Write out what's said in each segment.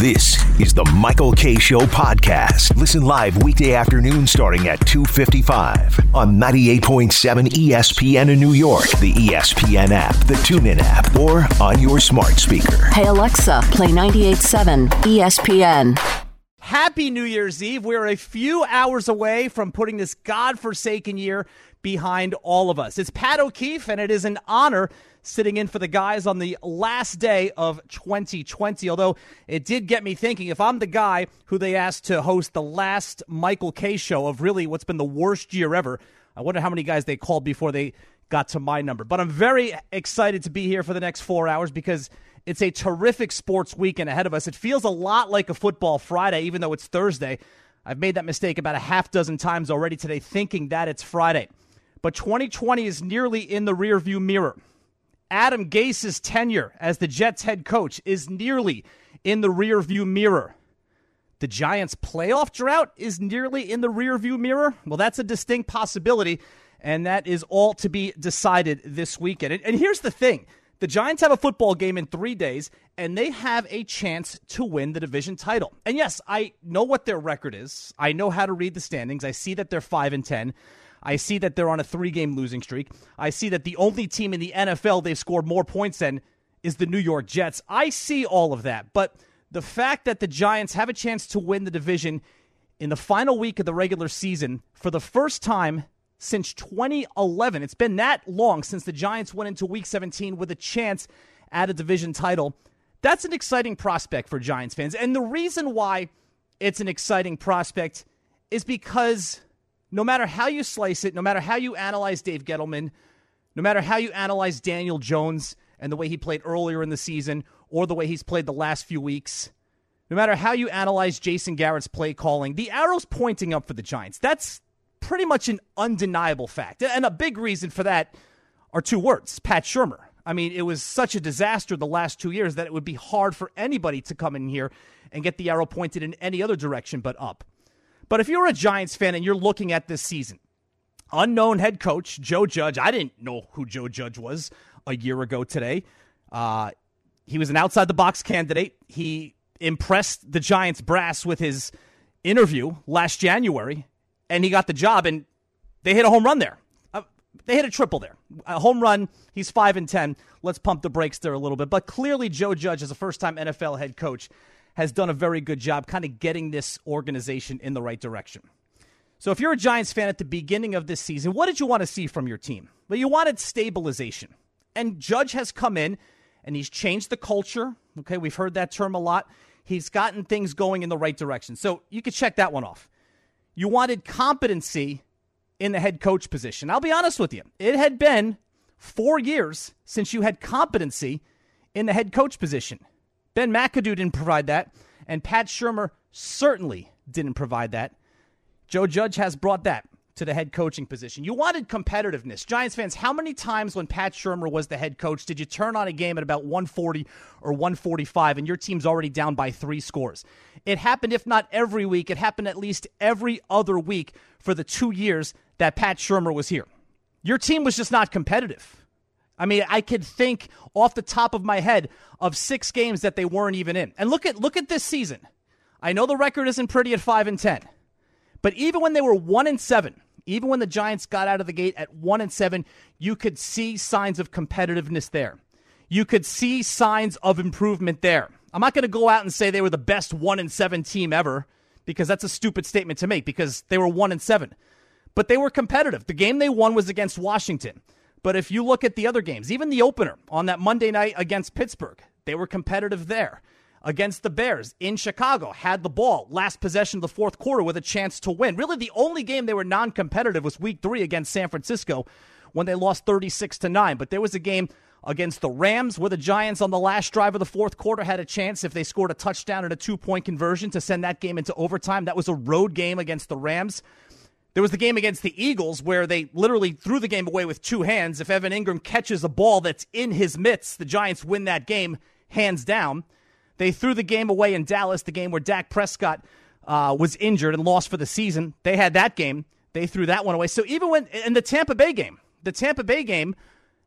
This is the Michael Kay Show podcast. Listen live weekday afternoon starting at 2:55 on 98.7 ESPN in New York, the ESPN app, the TuneIn app, or on your smart speaker. Hey Alexa, play 98.7 ESPN. Happy New Year's Eve. We're a few hours away from putting this godforsaken year behind all of us. It's Pat O'Keefe, and it is an honor sitting in for the guys on the last day of 2020, although it did get me thinking, if I'm the guy who they asked to host the last Michael Kay Show of really what's been the worst year ever, I wonder how many guys they called before they got to my number. But I'm very excited to be here for the next 4 hours because it's a terrific sports weekend ahead of us. It feels a lot like a football Friday, even though it's Thursday. I've made that mistake about a half dozen times already today, thinking that it's Friday. But 2020 is nearly in the rearview mirror. Adam Gase's tenure as the Jets head coach is nearly in the rearview mirror. The Giants' playoff drought is nearly in the rearview mirror. Well, that's a distinct possibility, and that is all to be decided this weekend. And here's the thing. The Giants have a football game in 3 days, and they have a chance to win the division title. And yes, I know what their record is. I know how to read the standings. I see that they're 5-10. I see that they're on a 3-game losing streak. I see that the only team in the NFL they've scored more points than is the New York Jets. I see all of that. But the fact that the Giants have a chance to win the division in the final week of the regular season for the first time since 2011, it's been that long since the Giants went into Week 17 with a chance at a division title. That's an exciting prospect for Giants fans. And the reason why it's an exciting prospect is because no matter how you slice it, no matter how you analyze Dave Gettleman, no matter how you analyze Daniel Jones and the way he played earlier in the season or the way he's played the last few weeks, no matter how you analyze Jason Garrett's play calling, the arrow's pointing up for the Giants. That's pretty much an undeniable fact. And a big reason for that are two words, Pat Shurmur. I mean, it was such a disaster the last 2 years that it would be hard for anybody to come in here and get the arrow pointed in any other direction but up. But if you're a Giants fan and you're looking at this season, unknown head coach Joe Judge, I didn't know who Joe Judge was a year ago today. He was an outside-the-box candidate. He impressed the Giants brass with his interview last January, and he got the job, and they hit a home run there. They hit a triple there. A home run, he's 5-10. Let's pump the brakes there a little bit. But clearly Joe Judge, as a first-time NFL head coach, has done a very good job kind of getting this organization in the right direction. So if you're a Giants fan at the beginning of this season, what did you want to see from your team? Well, you wanted stabilization. And Judge has come in, and he's changed the culture. Okay, we've heard that term a lot. He's gotten things going in the right direction. So you could check that one off. You wanted competency in the head coach position. I'll be honest with you. It had been 4 years since you had competency in the head coach position. Ben McAdoo didn't provide that, and Pat Shurmur certainly didn't provide that. Joe Judge has brought that to the head coaching position. You wanted competitiveness. Giants fans, how many times when Pat Shurmur was the head coach did you turn on a game at about 140 or 145 and your team's already down by 3 scores? It happened, if not every week, it happened at least every other week for the 2 years that Pat Shurmur was here. Your team was just not competitive. I mean, I could think off the top of my head of 6 games that they weren't even in. And look at this season. I know the record isn't pretty at 5-10, but even when they were 1-7, even when the Giants got out of the gate at 1-7, you could see signs of competitiveness there. You could see signs of improvement there. I'm not going to go out and say they were the best 1-7 team ever, because that's a stupid statement to make, because they were 1-7. But they were competitive. The game they won was against Washington. But if you look at the other games, even the opener on that Monday night against Pittsburgh, they were competitive there. Against the Bears in Chicago, had the ball, last possession of the fourth quarter with a chance to win. Really, the only game they were non-competitive was Week 3 against San Francisco when they lost 36-9. But there was a game against the Rams where the Giants on the last drive of the fourth quarter had a chance, if they scored a touchdown and a 2-point conversion, to send that game into overtime. That was a road game against the Rams. There was the game against the Eagles where they literally threw the game away with 2 hands. If Evan Ingram catches a ball that's in his mitts, the Giants win that game hands down. They threw the game away in Dallas, the game where Dak Prescott was injured and lost for the season. They had that game. They threw that one away. So even when in the Tampa Bay game,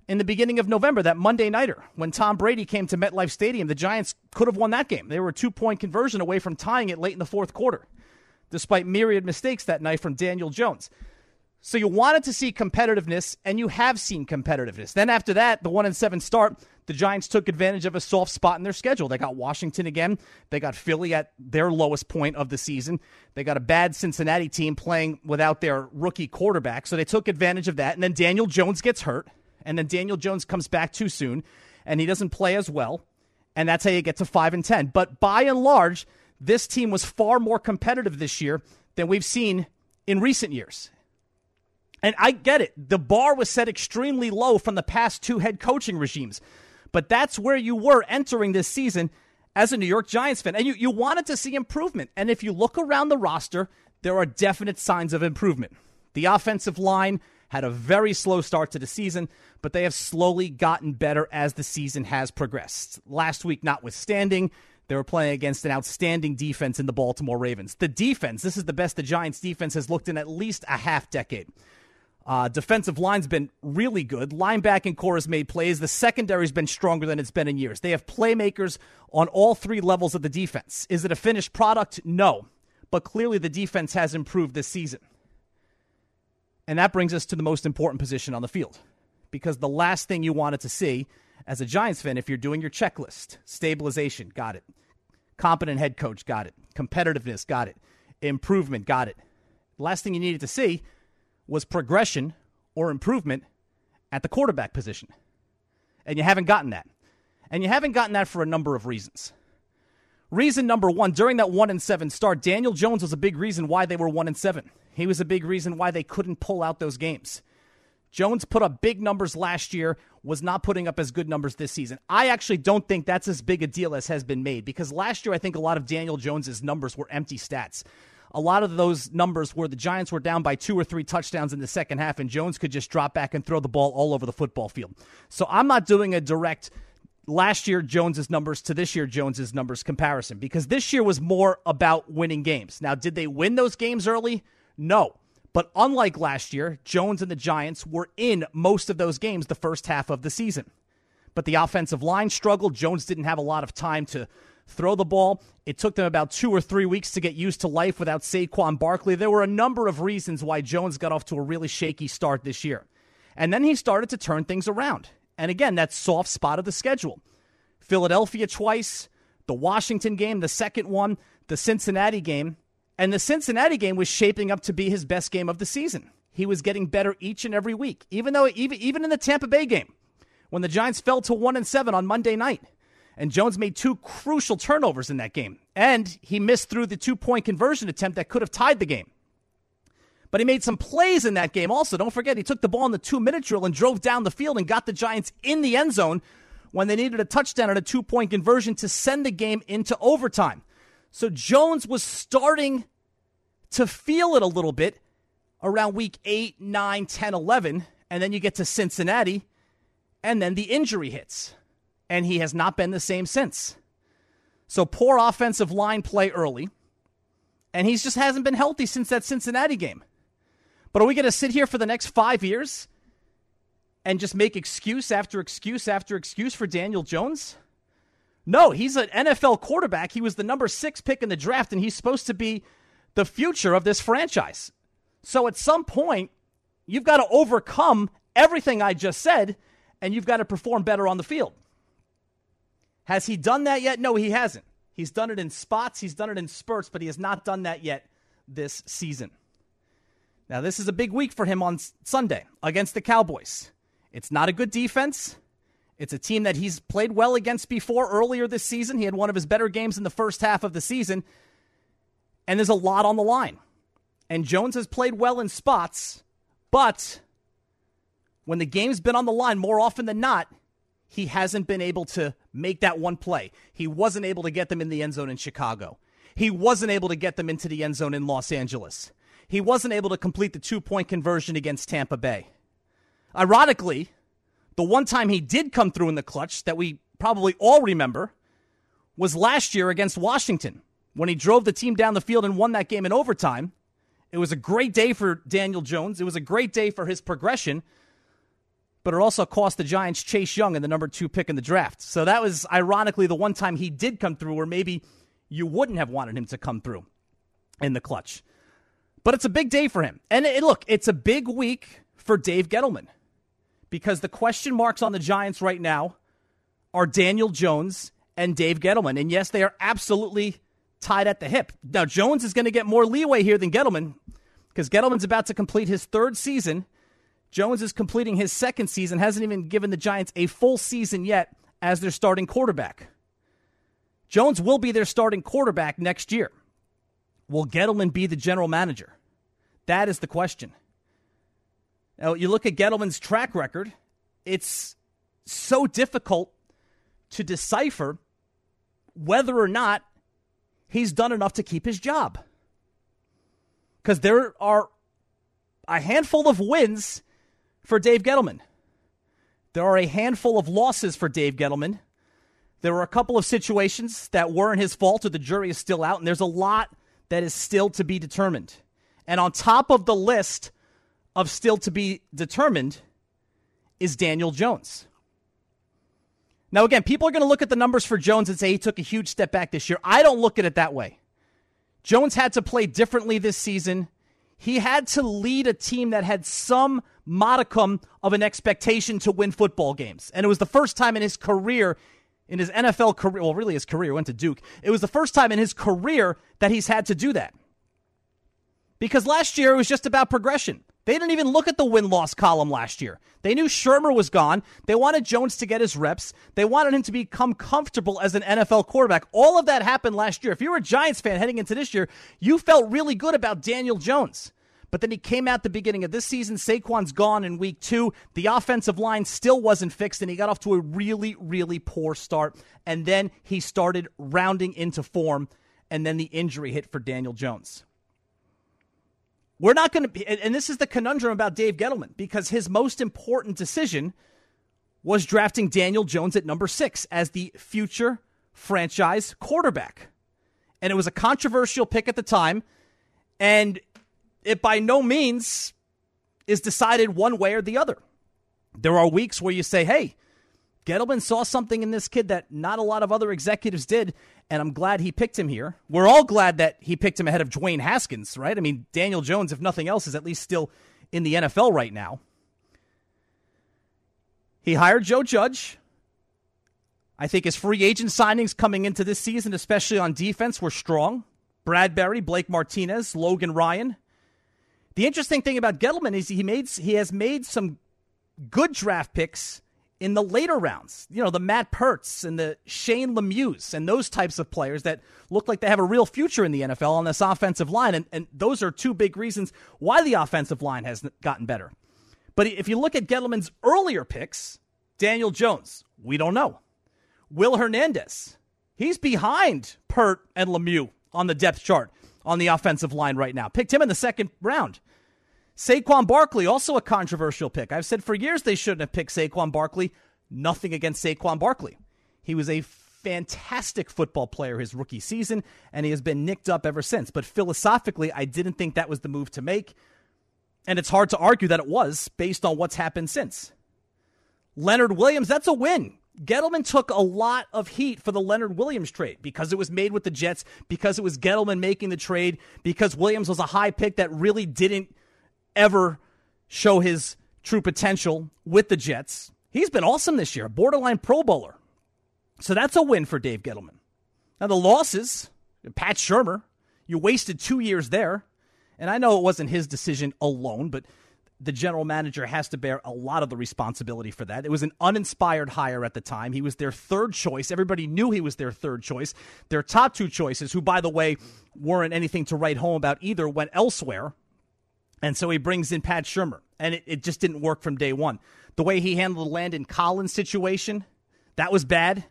in the beginning of November, that Monday nighter, when Tom Brady came to MetLife Stadium. The Giants could have won that game. They were a 2-point conversion away from tying it late in the fourth quarter, despite myriad mistakes that night from Daniel Jones. So you wanted to see competitiveness, and you have seen competitiveness. Then after that, the 1-7 start, the Giants took advantage of a soft spot in their schedule. They got Washington again. They got Philly at their lowest point of the season. They got a bad Cincinnati team playing without their rookie quarterback, so they took advantage of that. And then Daniel Jones gets hurt, and then Daniel Jones comes back too soon, and he doesn't play as well, and that's how you get to 5-10. But by and large, this team was far more competitive this year than we've seen in recent years. And I get it. The bar was set extremely low from the past two head coaching regimes. But that's where you were entering this season as a New York Giants fan. And you wanted to see improvement. And if you look around the roster, there are definite signs of improvement. The offensive line had a very slow start to the season, but they have slowly gotten better as the season has progressed. Last week, notwithstanding, they were playing against an outstanding defense in the Baltimore Ravens. The defense, this is the best the Giants' defense has looked in at least a half decade. Defensive line's been really good. Linebacking core has made plays. The secondary's been stronger than it's been in years. They have playmakers on all three levels of the defense. Is it a finished product? No. But clearly the defense has improved this season. And that brings us to the most important position on the field. Because the last thing you wanted to see as a Giants fan, if you're doing your checklist, stabilization, got it. Competent head coach, got it. Competitiveness, got it. Improvement, got it. The last thing you needed to see was progression or improvement at the quarterback position. And you haven't gotten that. And you haven't gotten that for a number of reasons. Reason number one, during that 1-7 start, Daniel Jones was a big reason why they were 1-7. He was a big reason why they couldn't pull out those games. Jones put up big numbers last year, was not putting up as good numbers this season. I actually don't think that's as big a deal as has been made, because last year I think a lot of Daniel Jones's numbers were empty stats. A lot of those numbers where the Giants were down by 2 or 3 touchdowns in the second half, and Jones could just drop back and throw the ball all over the football field. So I'm not doing a direct last year Jones's numbers to this year Jones's numbers comparison, because this year was more about winning games. Now, did they win those games early? No. But unlike last year, Jones and the Giants were in most of those games the first half of the season. But the offensive line struggled. Jones didn't have a lot of time to throw the ball. It took them about 2 or 3 weeks to get used to life without Saquon Barkley. There were a number of reasons why Jones got off to a really shaky start this year. And then he started to turn things around. And again, that soft spot of the schedule. Philadelphia twice, the Washington game, the second one, the Cincinnati game. And the Cincinnati game was shaping up to be his best game of the season. He was getting better each and every week, even in the Tampa Bay game, when the Giants fell to 1-7 on Monday night. And Jones made 2 crucial turnovers in that game. And he missed through the 2-point conversion attempt that could have tied the game. But he made some plays in that game also. Don't forget, he took the ball in the 2-minute drill and drove down the field and got the Giants in the end zone when they needed a touchdown and a 2-point conversion to send the game into overtime. So Jones was starting to feel it a little bit around week 8, 9, 10, 11. And then you get to Cincinnati, and then the injury hits. And he has not been the same since. So poor offensive line play early. And he just hasn't been healthy since that Cincinnati game. But are we going to sit here for the next 5 years and just make excuse after excuse after excuse for Daniel Jones? No, he's an NFL quarterback. He was the number 6 pick in the draft, and he's supposed to be the future of this franchise. So at some point, you've got to overcome everything I just said, and you've got to perform better on the field. Has he done that yet? No, he hasn't. He's done it in spots, he's done it in spurts, but he has not done that yet this season. Now, this is a big week for him on Sunday against the Cowboys. It's not a good defense. It's a team that he's played well against before earlier this season. He had one of his better games in the first half of the season. And there's a lot on the line. And Jones has played well in spots, but when the game's been on the line more often than not, he hasn't been able to make that one play. He wasn't able to get them in the end zone in Chicago. He wasn't able to get them into the end zone in Los Angeles. He wasn't able to complete the 2-point conversion against Tampa Bay. Ironically, the one time he did come through in the clutch that we probably all remember was last year against Washington, when he drove the team down the field and won that game in overtime. It was a great day for Daniel Jones. It was a great day for his progression. but it also cost the Giants Chase Young and the number 2 pick in the draft. So that was ironically the one time he did come through where maybe you wouldn't have wanted him to come through in the clutch. But it's a big day for him. And look, it's a big week for Dave Gettleman because the question marks on the Giants right now are Daniel Jones and Dave Gettleman. And yes, they are absolutely tied at the hip. Now, Jones is going to get more leeway here than Gettleman because Gettleman's about to complete his 3rd season. Jones is completing his 2nd season, hasn't even given the Giants a full season yet as their starting quarterback. Jones will be their starting quarterback next year. Will Gettleman be the general manager? That is the question. Now, you look at Gettleman's track record, it's so difficult to decipher whether or not he's done enough to keep his job. Because there are a handful of wins for Dave Gettleman. There are a handful of losses for Dave Gettleman. There were a couple of situations that weren't his fault or the jury is still out, and there's a lot that is still to be determined. And on top of the list of still to be determined is Daniel Jones. Now, again, people are going to look at the numbers for Jones and say he took a huge step back this year. I don't look at it that way. Jones had to play differently this season. He had to lead a team that had some modicum of an expectation to win football games. And it was the first time in his career, in his NFL career, well, really his career, went to Duke. It was the first time in his career that he's had to do that. Because last year it was just about progression. They didn't even look at the win-loss column last year. They knew Shermer was gone. They wanted Jones to get his reps. They wanted him to become comfortable as an NFL quarterback. All of that happened last year. If you were a Giants fan heading into this year, you felt really good about Daniel Jones. But then he came out the beginning of this season. Saquon's gone in week 2. The offensive line still wasn't fixed, and he got off to a really, really poor start. And then he started rounding into form, and then the injury hit for Daniel Jones. We're not going to, and this is the conundrum about Dave Gettleman, because his most important decision was drafting Daniel Jones at number 6 as the future franchise quarterback. And it was a controversial pick at the time, and it by no means is decided one way or the other. There are weeks where you say, hey, Gettleman saw something in this kid that not a lot of other executives did, and I'm glad he picked him here. We're all glad that he picked him ahead of Dwayne Haskins, right? I mean, Daniel Jones, if nothing else, is at least still in the NFL right now. He hired Joe Judge. I think his free agent signings coming into this season, especially on defense, were strong. Bradbury, Blake Martinez, Logan Ryan. The interesting thing about Gettleman is he has made some good draft picks in the later rounds. You know, the Matt Pertz and the Shane Lemieux and those types of players that look like they have a real future in the NFL on this offensive line. And those are two big reasons why the offensive line has gotten better. But if you look at Gettleman's earlier picks, Daniel Jones, we don't know. Will Hernandez, he's behind Pert and Lemieux on the depth chart on the offensive line right now. Picked him in the 2nd round. Saquon Barkley, also a controversial pick. I've said for years they shouldn't have picked Saquon Barkley. Nothing against Saquon Barkley. He was a fantastic football player his rookie season, and he has been nicked up ever since. But philosophically, I didn't think that was the move to make, and it's hard to argue that it was based on what's happened since. Leonard Williams, that's a win. Gettleman took a lot of heat for the Leonard Williams trade because it was made with the Jets, because it was Gettleman making the trade, because Williams was a high pick that really didn't ever show his true potential with the Jets. He's been awesome this year, a borderline Pro Bowler. So that's a win for Dave Gettleman. Now the losses, Pat Shermer, you wasted 2 years there. And I know it wasn't his decision alone, but the general manager has to bear a lot of the responsibility for that. It was an uninspired hire at the time. He was their 3rd choice. Everybody knew he was their 3rd choice. Their top 2 choices, who, by the way, weren't anything to write home about either, went elsewhere. And so he brings in Pat Shermer, and it just didn't work from day one. The way he handled the Landon Collins situation, that was bad.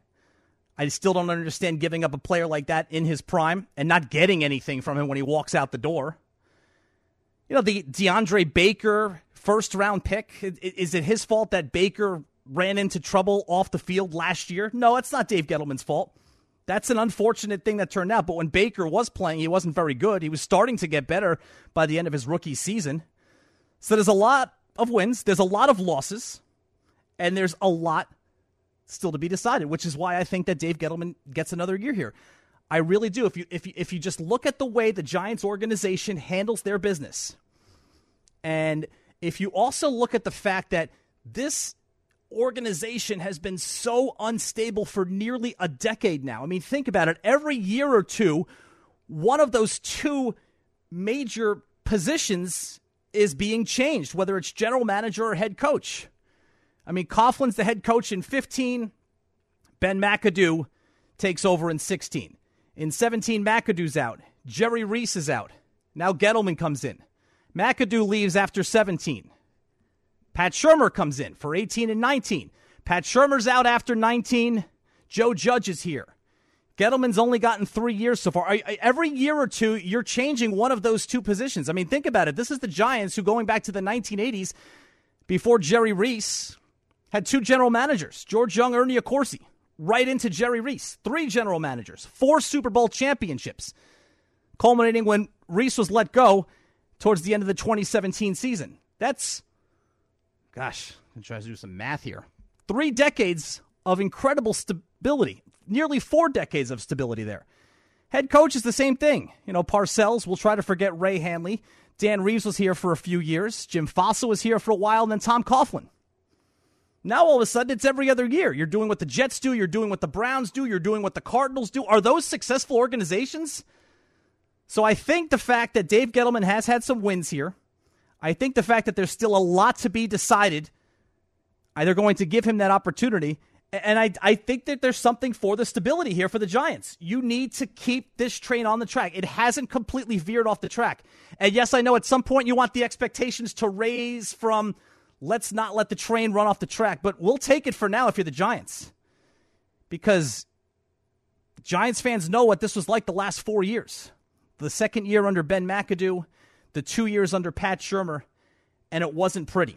I still don't understand giving up a player like that in his prime and not getting anything from him when he walks out the door. You know, the DeAndre Baker first-round pick, is it his fault that Baker ran into trouble off the field last year? No, it's not Dave Gettleman's fault. That's an unfortunate thing that turned out. But when Baker was playing, he wasn't very good. He was starting to get better by the end of his rookie season. So there's a lot of wins. There's a lot of losses. And there's a lot still to be decided, which is why I think that Dave Gettleman gets another year here. I really do. If you just look at the way the Giants organization handles their business, and if you also look at the fact that this organization has been so unstable for nearly a decade now. I mean, think about it. Every year or two, one of those two major positions is being changed, whether it's general manager or head coach. I mean, Coughlin's the head coach in 15. Ben McAdoo takes over in 16. In 17, McAdoo's out. Jerry Reese is out. Now Gettleman comes in. McAdoo leaves after 17. Pat Shurmur comes in for 18 and 19. Pat Shurmur's out after 19. Joe Judge is here. Gettleman's only gotten 3 years so far. Every year or two, you're changing one of those two positions. I mean, think about it. This is the Giants who, going back to the 1980s, before Jerry Reese, had two general managers, George Young, Ernie Accorsi, right into Jerry Reese. 3 general managers, 4 Super Bowl championships, culminating when Reese was let go towards the end of the 2017 season. That's, gosh, I'm trying to do some math here. 3 decades of incredible stability. Nearly 4 decades of stability there. Head coach is the same thing. You know, Parcells, we'll try to forget Ray Hanley. Dan Reeves was here for a few years. Jim Fassel was here for a while, and then Tom Coughlin. Now, all of a sudden, it's every other year. You're doing what the Jets do. You're doing what the Browns do. You're doing what the Cardinals do. Are those successful organizations? So I think the fact that Dave Gettleman has had some wins here, I think the fact that there's still a lot to be decided, they're going to give him that opportunity. And I think that there's something for the stability here for the Giants. You need to keep this train on the track. It hasn't completely veered off the track. And yes, I know at some point you want the expectations to raise from let's not let the train run off the track, but we'll take it for now if you're the Giants. Because Giants fans know what this was like the last 4 years. The second year under Ben McAdoo, the 2 years under Pat Shurmur, and it wasn't pretty.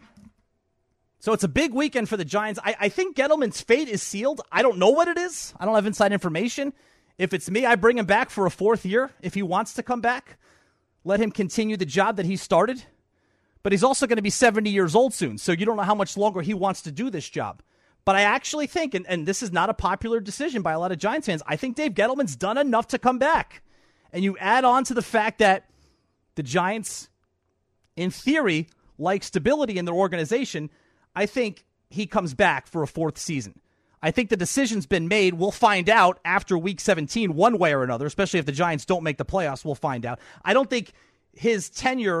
So it's a big weekend for the Giants. I think Gettleman's fate is sealed. I don't know what it is. I don't have inside information. If it's me, I bring him back for a 4th year if he wants to come back. Let him continue the job that he started. But he's also going to be 70 years old soon, so you don't know how much longer he wants to do this job. But I actually think, and this is not a popular decision by a lot of Giants fans, I think Dave Gettleman's done enough to come back. And you add on to the fact that the Giants, in theory, like stability in their organization, I think he comes back for a 4th season. I think the decision's been made. We'll find out after Week 17 one way or another, especially if the Giants don't make the playoffs. We'll find out. I don't think his tenure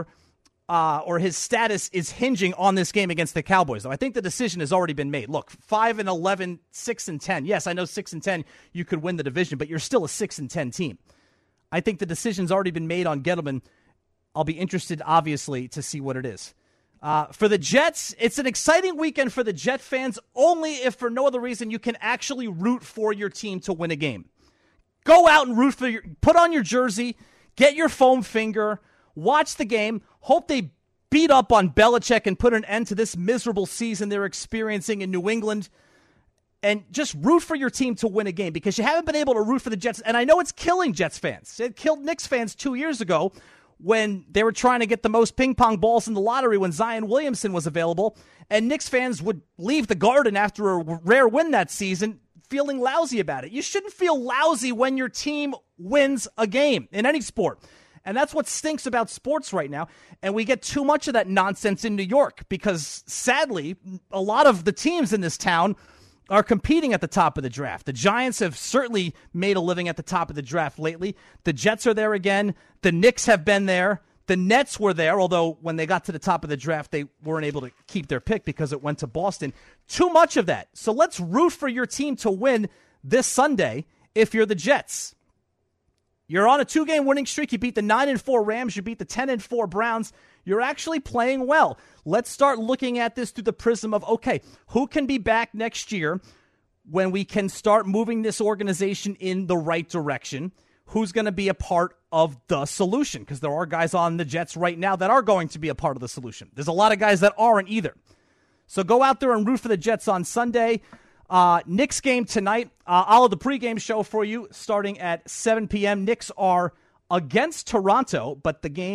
or his status is hinging on this game against the Cowboys, though. I think the decision has already been made. Look, 5-11, 6-10. Yes, I know 6-10 you could win the division, but you're still a 6-10 team. I think the decision's already been made on Gettleman. I'll be interested, obviously, to see what it is. For the Jets, it's an exciting weekend for the Jet fans, only if for no other reason you can actually root for your team to win a game. Go out and root for put on your jersey, get your foam finger, watch the game, hope they beat up on Belichick and put an end to this miserable season they're experiencing in New England, and just root for your team to win a game because you haven't been able to root for the Jets. And I know it's killing Jets fans. It killed Knicks fans 2 years ago when they were trying to get the most ping pong balls in the lottery when Zion Williamson was available. And Knicks fans would leave the Garden after a rare win that season feeling lousy about it. You shouldn't feel lousy when your team wins a game in any sport. And that's what stinks about sports right now. And we get too much of that nonsense in New York because, sadly, a lot of the teams in this town are competing at the top of the draft. The Giants have certainly made a living at the top of the draft lately. The Jets are there again. The Knicks have been there. The Nets were there, although when they got to the top of the draft, they weren't able to keep their pick because it went to Boston. Too much of that. So let's root for your team to win this Sunday if you're the Jets. You're on a 2-game winning streak. You beat the 9-4 Rams. You beat the 10-4 Browns. You're actually playing well. Let's start looking at this through the prism of, okay, who can be back next year when we can start moving this organization in the right direction? Who's going to be a part of the solution? Because there are guys on the Jets right now that are going to be a part of the solution. There's a lot of guys that aren't either. So go out there and root for the Jets on Sunday. Knicks game tonight. I'll have the pregame show for you starting at 7 p.m. Knicks are against Toronto, but the game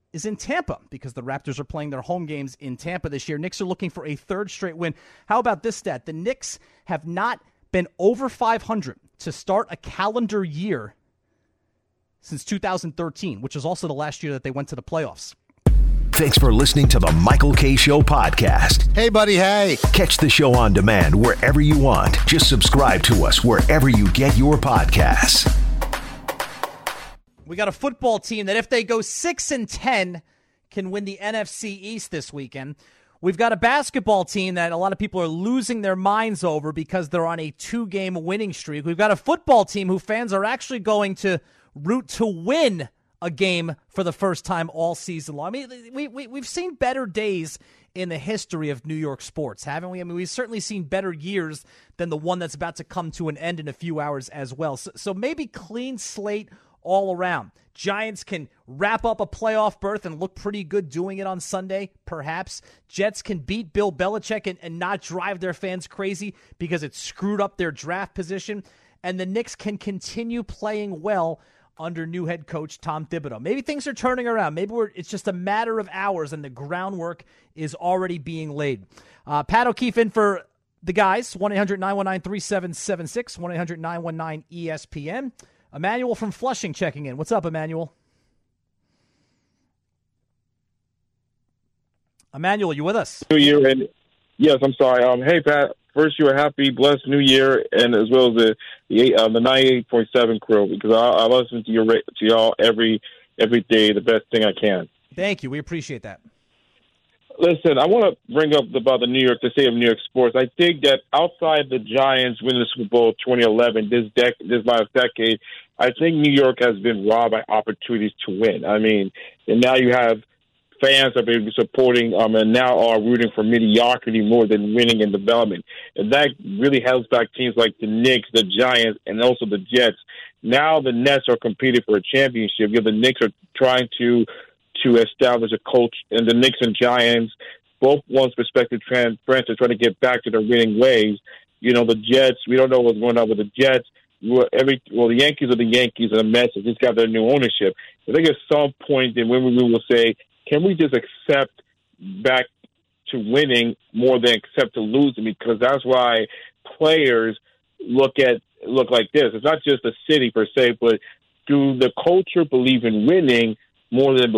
is in Tampa because the Raptors are playing their home games in Tampa this year. Knicks are looking for a third straight win. How about this stat? The Knicks have not been over 500 to start a calendar year since 2013, which is also the last year that they went to the playoffs. Thanks for listening to the Michael Kay Show podcast. Hey, buddy, hey. Catch the show on demand wherever you want. Just subscribe to us wherever you get your podcasts. We got a football team that if they go 6-10 can win the NFC East this weekend. We've got a basketball team that a lot of people are losing their minds over because they're on a 2-game winning streak. We've got a football team who fans are actually going to root to win a game for the first time all season long. I mean, we've seen better days in the history of New York sports, haven't we? I mean, we've certainly seen better years than the one that's about to come to an end in a few hours as well. So maybe clean slate all around. Giants can wrap up a playoff berth and look pretty good doing it on Sunday, perhaps. Jets can beat Bill Belichick and not drive their fans crazy because it screwed up their draft position. And the Knicks can continue playing well under new head coach Tom Thibodeau. Maybe things are turning around. Maybe it's just a matter of hours and the groundwork is already being laid. Pat O'Keefe in for the guys, 1-800-919-3776, 1-800-919-ESPN. Emmanuel from Flushing checking in. What's up, Emmanuel? Emmanuel, you with us? New Year, and yes, I'm sorry. Hey, Pat. First, you a happy, blessed New Year, and as well as the 98.7 crew, because I listen to y'all every day, the best thing I can. Thank you. We appreciate that. Listen, I want to bring up about the state of New York sports. I think that outside the Giants winning the Super Bowl 2011, this last decade, I think New York has been robbed by opportunities to win. I mean, and now you have fans have been supporting and now are rooting for mediocrity more than winning and development. And that really holds back teams like the Knicks, the Giants, and also the Jets. Now the Nets are competing for a championship. The Knicks are trying to establish a coach, and the Knicks and Giants, both one's respective friends, are trying to get back to their winning ways. The Jets, we don't know what's going on with the Jets. The Yankees are the Yankees, and the Mets have just got their new ownership. I think at some point, then when we will say, can we just accept back to winning more than accept to losing? Because that's why players look like this. It's not just the city per se, but do the culture believe in winning more than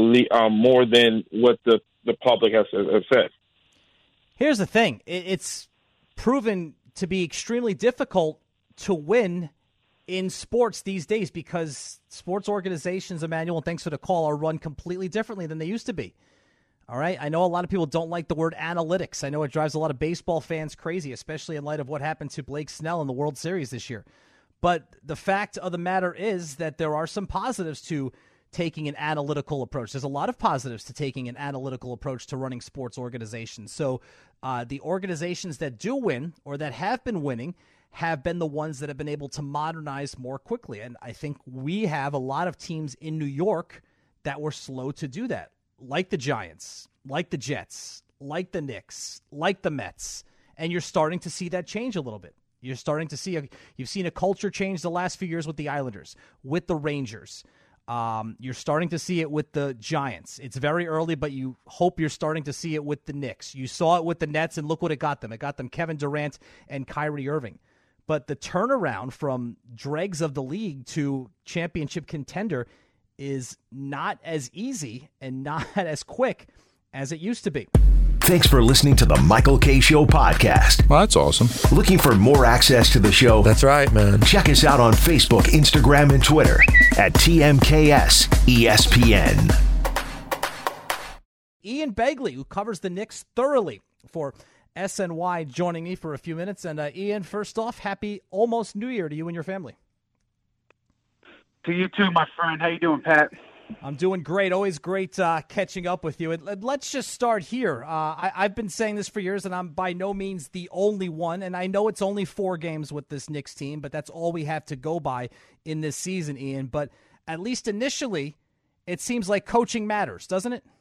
what the public has said? Here's the thing. It's proven to be extremely difficult to win in sports these days because sports organizations, Emmanuel, and thanks for the call, are run completely differently than they used to be. All right? I know a lot of people don't like the word analytics. I know it drives a lot of baseball fans crazy, especially in light of what happened to Blake Snell in the World Series this year. But the fact of the matter is that there are some positives to taking an analytical approach. There's a lot of positives to taking an analytical approach to running sports organizations. So the organizations that do win or that have been winning have been the ones that have been able to modernize more quickly. And I think we have a lot of teams in New York that were slow to do that, like the Giants, like the Jets, like the Knicks, like the Mets. And you're starting to see that change a little bit. You're starting to see you've seen a culture change the last few years with the Islanders, with the Rangers. You're starting to see it with the Giants. It's very early, but you hope you're starting to see it with the Knicks. You saw it with the Nets, and look what it got them. It got them Kevin Durant and Kyrie Irving. But the turnaround from dregs of the league to championship contender is not as easy and not as quick as it used to be. Thanks for listening to the Michael Kay Show podcast. Well, that's awesome. Looking for more access to the show? That's right, man. Check us out on Facebook, Instagram, and Twitter at TMKS ESPN. Ian Begley, who covers the Knicks thoroughly for SNY, joining me for a few minutes. And Ian, first off, happy almost New Year to you and your family. To you too, my friend. How you doing, Pat? I'm doing great. Always great catching up with you. And let's just start here. I've been saying this for years, and I'm by no means the only one. And I know it's only 4 games with this Knicks team, but that's all we have to go by in this season, Ian. But at least initially, it seems like coaching matters, doesn't it?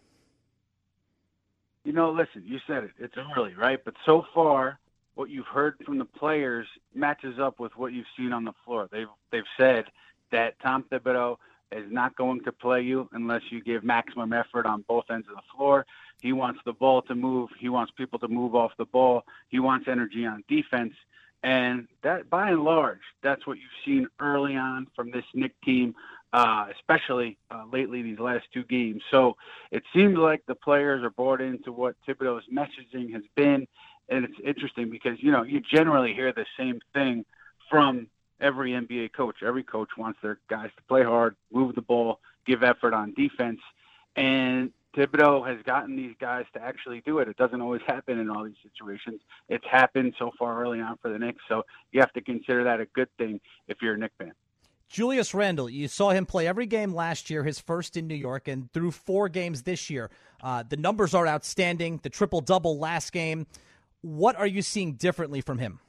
Listen, you said it. It's early, right? But so far, what you've heard from the players matches up with what you've seen on the floor. They've said that Tom Thibodeau is not going to play you unless you give maximum effort on both ends of the floor. He wants the ball to move. He wants people to move off the ball. He wants energy on defense. And that, by and large, that's what you've seen early on from this Knick team, especially lately these last two games. So it seems like the players are bought into what Thibodeau's messaging has been. And it's interesting because, you generally hear the same thing from every NBA coach. Every coach wants their guys to play hard, move the ball, give effort on defense. And Thibodeau has gotten these guys to actually do it. It doesn't always happen in all these situations. It's happened so far early on for the Knicks, so you have to consider that a good thing if you're a Knicks fan. Julius Randle, you saw him play every game last year, his first in New York, and through 4 games this year. The numbers are outstanding, the triple-double last game. What are you seeing differently from him?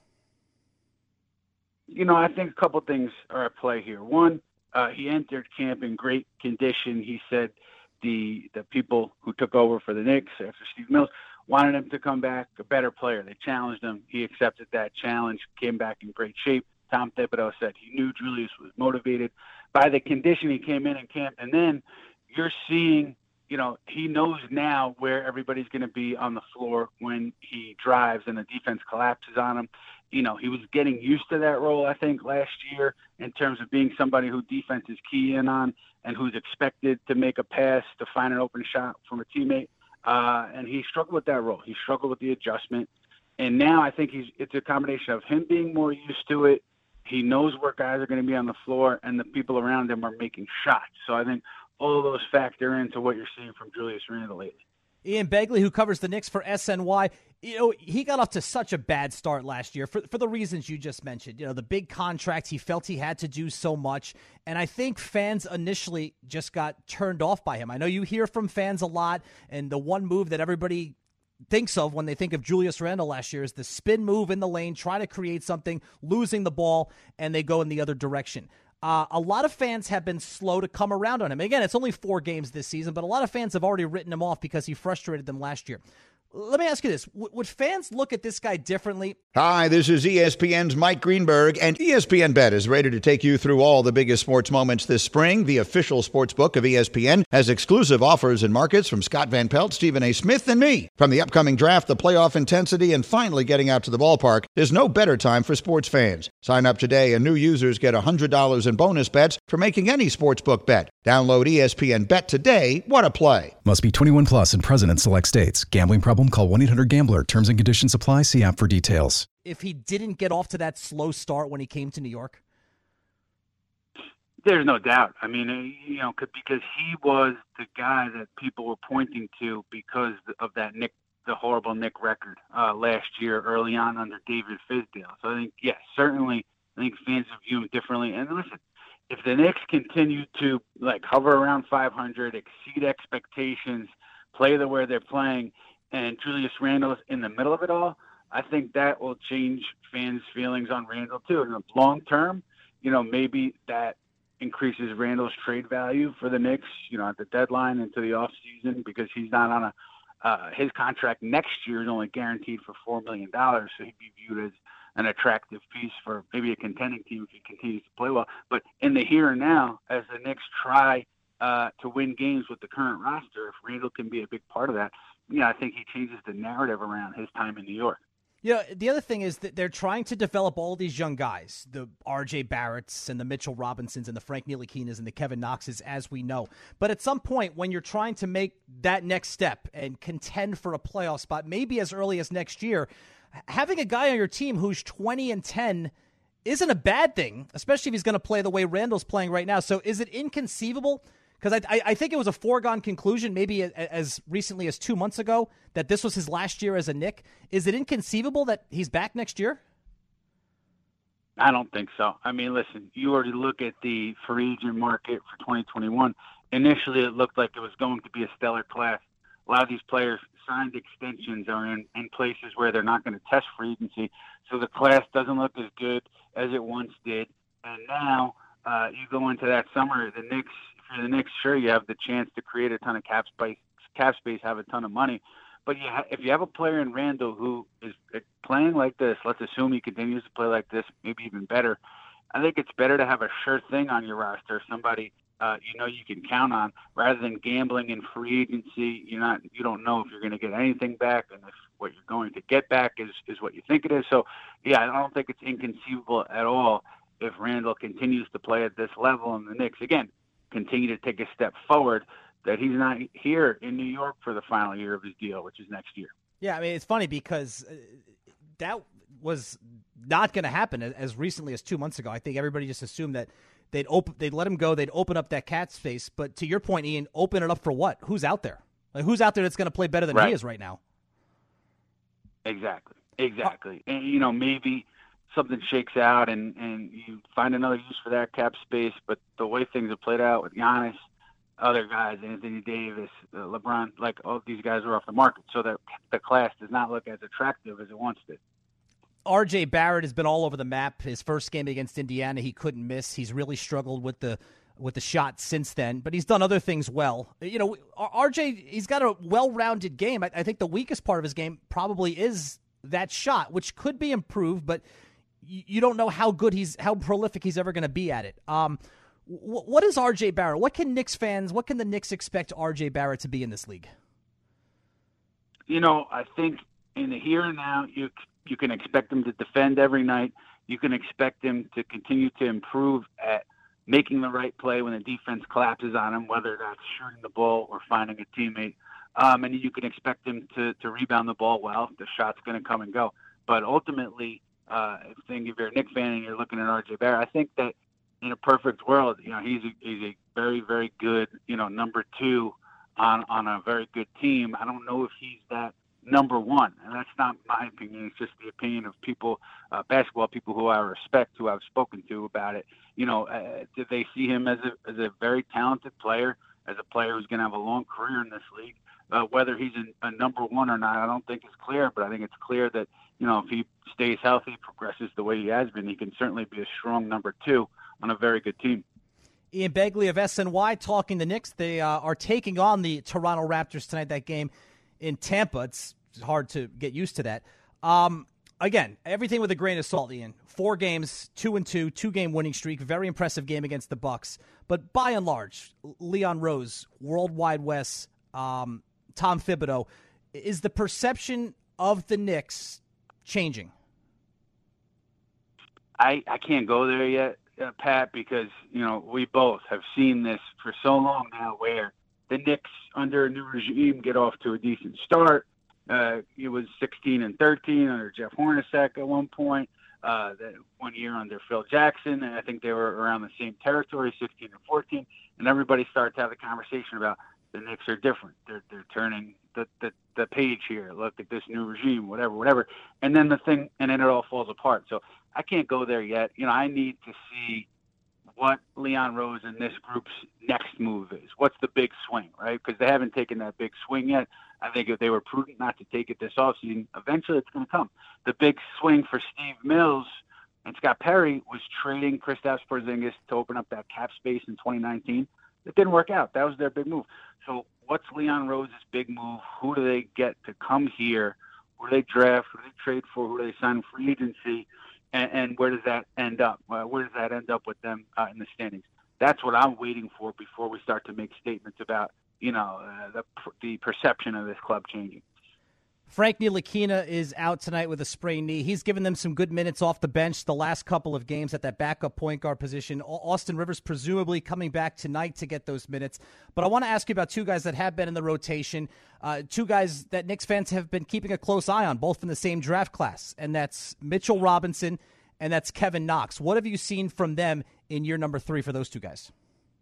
I think a couple things are at play here. One, he entered camp in great condition. He said the people who took over for the Knicks after Steve Mills wanted him to come back a better player. They challenged him. He accepted that challenge, came back in great shape. Tom Thibodeau said he knew Julius was motivated by the condition he came in camp. And then you're seeing, he knows now where everybody's going to be on the floor when he drives and the defense collapses on him. He was getting used to that role, I think, last year in terms of being somebody who defense is key in on and who's expected to make a pass to find an open shot from a teammate. And he struggled with that role. He struggled with the adjustment. And now I think it's a combination of him being more used to it. He knows where guys are going to be on the floor, and the people around him are making shots. So I think all of those factor into what you're seeing from Julius Randle lately. Ian Begley, who covers the Knicks for SNY, he got off to such a bad start last year for the reasons you just mentioned. The big contract, he felt he had to do so much, and I think fans initially just got turned off by him. I know you hear from fans a lot, and the one move that everybody thinks of when they think of Julius Randle last year is the spin move in the lane, try to create something, losing the ball, and they go in the other direction. A lot of fans have been slow to come around on him. Again, it's only 4 games this season, but a lot of fans have already written him off because he frustrated them last year. Let me ask you this. Would fans look at this guy differently? Hi, this is ESPN's Mike Greenberg, and ESPN Bet is ready to take you through all the biggest sports moments this spring. The official sports book of ESPN has exclusive offers and markets from Scott Van Pelt, Stephen A. Smith, and me. From the upcoming draft, the playoff intensity, and finally getting out to the ballpark, there's no better time for sports fans. Sign up today, and new users get $100 in bonus bets for making any sportsbook bet. Download ESPN Bet today. What a play. Must be 21 plus and present in select states. Gambling problem? Call 1-800-GAMBLER. Terms and conditions apply. See app for details. If he didn't get off to that slow start when he came to New York? There's no doubt. I mean, because he was the guy that people were pointing to because of that the horrible Knick record last year early on under David Fizdale. So I think, yes, certainly I think fans view him differently. And listen, if the Knicks continue to hover around 500, exceed expectations, play the way they're playing, and Julius Randle is in the middle of it all, I think that will change fans' feelings on Randle too. In the long term, maybe that increases Randle's trade value for the Knicks, at the deadline into the offseason because he's not on his contract next year is only guaranteed for $4 million, so he'd be viewed as an attractive piece for maybe a contending team if he continues to play well. But in the here and now, as the Knicks try to win games with the current roster, if Randle can be a big part of that, I think he changes the narrative around his time in New York. The other thing is that they're trying to develop all these young guys, the R.J. Barretts and the Mitchell Robinsons and the Frank Ntilikina's and the Kevin Knoxes, as we know. But at some point, when you're trying to make that next step and contend for a playoff spot, maybe as early as next year, having a guy on your team who's 20-10 isn't a bad thing, especially if he's going to play the way Randle's playing right now. So is it inconceivable? Because I think it was a foregone conclusion maybe as recently as 2 months ago that this was his last year as a Knick. Is it inconceivable that he's back next year? I don't think so. I mean, listen, you already look at the free agent market for 2021. Initially, it looked like it was going to be a stellar class. A lot of these players signed extensions are in places where they're not going to test free agency. So the class doesn't look as good as it once did. And now you go into that summer, the Knicks, sure, you have the chance to create a ton of cap space, have a ton of money. But if you have a player in Randle who is playing like this, let's assume he continues to play like this, maybe even better, I think it's better to have a sure thing on your roster, somebody you can count on, rather than gambling in free agency. You don't know if you're going to get anything back, and if what you're going to get back is what you think it is. So, yeah, I don't think it's inconceivable at all if Randall continues to play at this level and the Knicks, again, continue to take a step forward, that he's not here in New York for the final year of his deal, which is next year. Yeah, I mean, it's funny because that was not going to happen as recently as 2 months ago. I think everybody just assumed that they'd let him go, they'd open up that cap space. But to your point, Ian, open it up for what? Who's out there? Like, who's out there that's going to play better than he is right now? Exactly. And, maybe something shakes out and you find another use for that cap space. But the way things have played out with Giannis, other guys, Anthony Davis, LeBron, like all these guys are off the market. So that the class does not look as attractive as it once did. RJ Barrett has been all over the map. His first game against Indiana, he couldn't miss. He's really struggled with the shot since then, but he's done other things well. RJ, he's got a well-rounded game. I think the weakest part of his game probably is that shot, which could be improved, but you don't know how prolific he's ever going to be at it. What is RJ Barrett? What can the Knicks expect RJ Barrett to be in this league? I think in the here and now, you can expect him to defend every night. You can expect him to continue to improve at making the right play when the defense collapses on him, whether that's shooting the ball or finding a teammate. And you can expect him to rebound the ball well. The shot's going to come and go. But ultimately, if you're a Knicks fan and you're looking at RJ Barrett, I think that in a perfect world, he's a very, very good, number two on a very good team. I don't know if he's that number one, and that's not my opinion. It's just the opinion of people, basketball people who I respect, who I've spoken to about it. Do they see him as a very talented player, as a player who's going to have a long career in this league? Whether he's a number one or not, I don't think it's clear, but I think it's clear that, if he stays healthy, progresses the way he has been, he can certainly be a strong number two on a very good team. Ian Begley of SNY talking the Knicks. They are taking on the Toronto Raptors tonight, that game in Tampa. It's hard to get used to that. Again, everything with a grain of salt, Ian. 4 games, 2-2, 2-game winning streak. Very impressive game against the Bucks. But by and large, Leon Rose, Worldwide Wes, Tom Thibodeau, is the perception of the Knicks changing? I can't go there yet, Pat, because, we both have seen this for so long now, where the Knicks under a new regime get off to a decent start. It was 16-13 under Jeff Hornacek at one point. That 1 year under Phil Jackson, and I think they were around the same territory, 16-14. And everybody started to have the conversation about the Knicks are different. They're turning the page here. Look at this new regime, whatever. And then it all falls apart. So I can't go there yet. I need to see what Leon Rose and this group's next move is. What's the big swing, right? Because they haven't taken that big swing yet. I think if they were prudent not to take it this offseason, eventually it's going to come. The big swing for Steve Mills and Scott Perry was trading Kristaps Porzingis to open up that cap space in 2019. It didn't work out. That was their big move. So what's Leon Rose's big move? Who do they get to come here? Who do they draft? Who do they trade for? Who do they sign in free agency? And where does that end up? Where does that end up with them in the standings? That's what I'm waiting for before we start to make statements about, the perception of this club changing. Frank Ntilikina is out tonight with a sprained knee. He's given them some good minutes off the bench the last couple of games at that backup point guard position. Austin Rivers presumably coming back tonight to get those minutes. But I want to ask you about 2 guys that have been in the rotation, 2 guys that Knicks fans have been keeping a close eye on, both from the same draft class, and that's Mitchell Robinson and that's Kevin Knox. What have you seen from them in year number 3 for those 2 guys?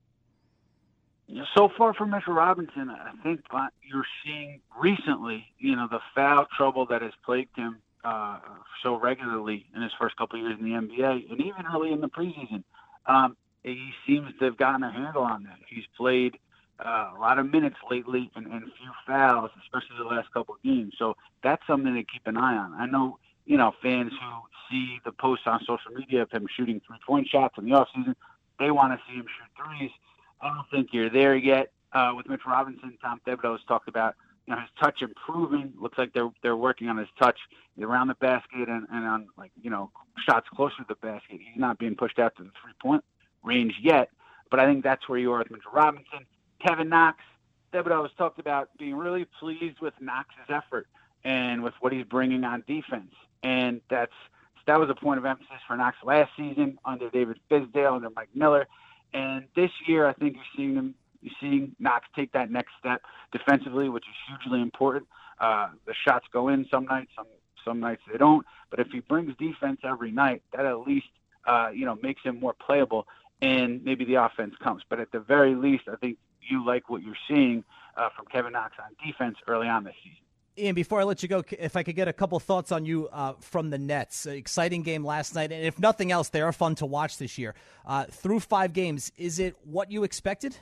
So far from Mitchell Robinson, I think you're seeing recently, the foul trouble that has plagued him so regularly in his first couple of years in the NBA, and even early in the preseason. He seems to have gotten a handle on that. He's played a lot of minutes lately and few fouls, especially the last couple of games. So that's something to keep an eye on. I know, fans who see the posts on social media of him shooting 3-point shots in the offseason, they want to see him shoot threes. I don't think you're there yet with Mitch Robinson. Tom Thibodeau has talked about his touch improving. Looks like they're working on his touch around the basket and on shots closer to the basket. He's not being pushed out to the 3-point range yet, But I think that's where you are with Mitchell Robinson. Kevin Knox, Thibodeau has talked about being really pleased with Knox's effort and with what he's bringing on defense. And that was a point of emphasis for Knox last season under David Fizdale, under Mike Miller. And this year, I think you're seeing Knox take that next step defensively, which is hugely important. The shots go in some nights, some nights they don't. But if he brings defense every night, that at least makes him more playable, and maybe the offense comes. But at the very least, I think you like what you're seeing from Kevin Knox on defense early on this season. Ian, before I let you go, if I could get a couple thoughts on you from the Nets. Exciting game last night, and if nothing else, they are fun to watch this year. Through 5 games, is it what you expected?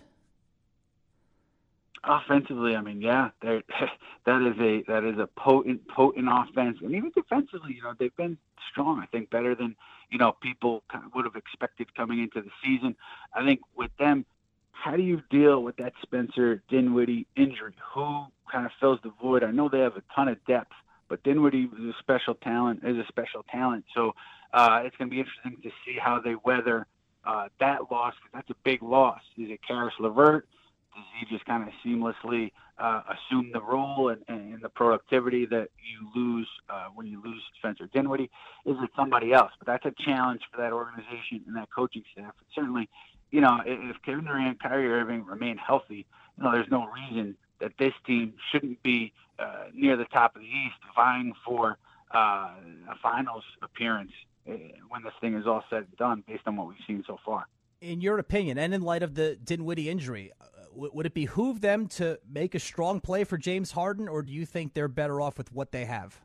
Offensively, I mean, yeah, that is a potent offense, and even defensively, they've been strong. I think better than people kind of would have expected coming into the season. I think with them, how do you deal with that Spencer Dinwiddie injury? Who kind of fills the void? I know they have a ton of depth, but Dinwiddie is a special talent. So it's going to be interesting to see how they weather that loss, because that's a big loss. Is it Karis LeVert? Does he just kind of seamlessly assume the role and the productivity that you lose when you lose Spencer Dinwiddie? Is it somebody else? But that's a challenge for that organization and that coaching staff. And certainly, if Kevin Durant, Kyrie Irving remain healthy, there's no reason that this team shouldn't be near the top of the East, vying for a finals appearance when this thing is all said and done, based on what we've seen so far. In your opinion, and in light of the Dinwiddie injury, would it behoove them to make a strong play for James Harden, or do you think they're better off with what they have?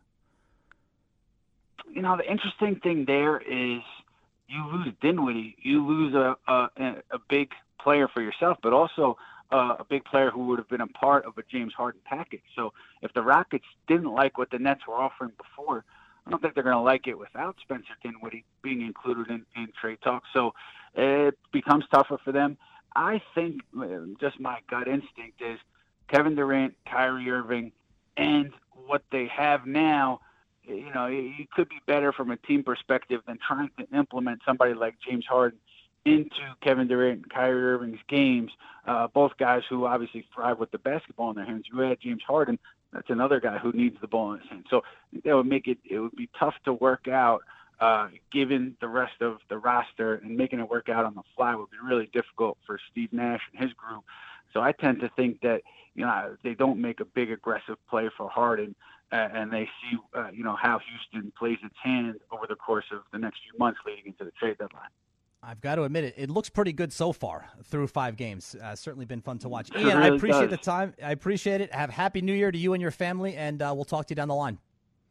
The interesting thing there is you lose Dinwiddie, you lose a big player for yourself, but also a big player who would have been a part of a James Harden package. So if the Rockets didn't like what the Nets were offering before, I don't think they're going to like it without Spencer Dinwiddie being included in trade talks. So it becomes tougher for them. I think just my gut instinct is Kevin Durant, Kyrie Irving, and what they have now, it could be better from a team perspective than trying to implement somebody like James Harden into Kevin Durant and Kyrie Irving's games, both guys who obviously thrive with the basketball in their hands. You add James Harden, that's another guy who needs the ball in his hand. So that would make it would be tough to work out, given the rest of the roster, and making it work out on the fly would be really difficult for Steve Nash and his group. So I tend to think that, they don't make a big aggressive play for Harden, and they see, how Houston plays its hand over the course of the next few months leading into the trade deadline. I've got to admit it looks pretty good so far through 5 games. Certainly been fun to watch. It Ian, really I appreciate does. the time. I appreciate it. Have Happy New Year to you and your family, and we'll talk to you down the line.